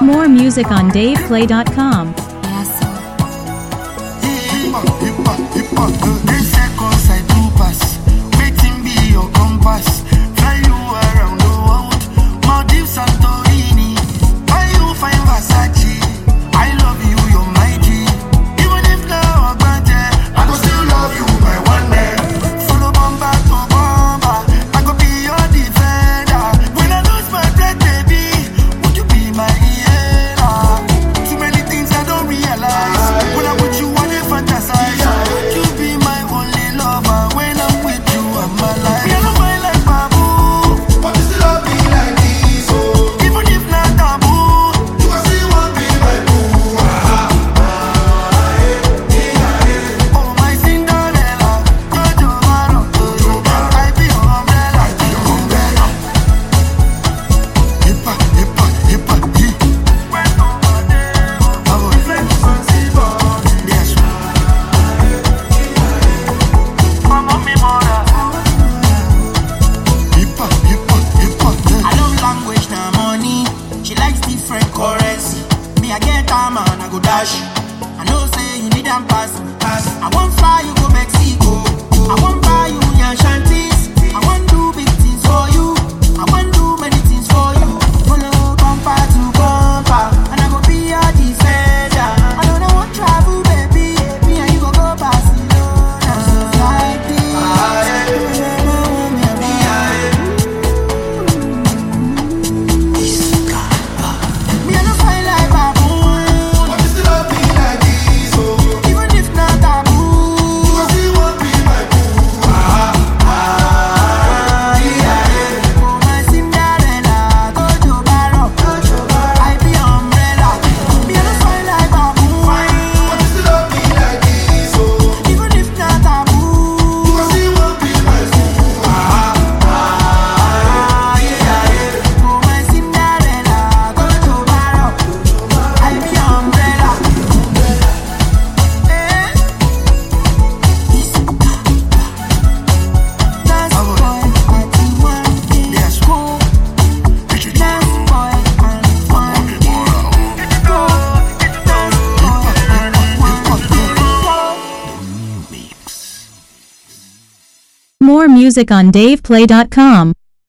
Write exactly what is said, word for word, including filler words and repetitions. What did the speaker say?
More music on dave play dot com. I know say you need them pass. I won't fly you go Mexico. I won't buy you your shanties. I won't do big things for you. I won't do many things for you. Follow bumper to bumper, and I go be your defender. I don't know what travel, baby. Me and you go go Barcelona. Like this. Me I no fight like baboon. More music on dave play dot com.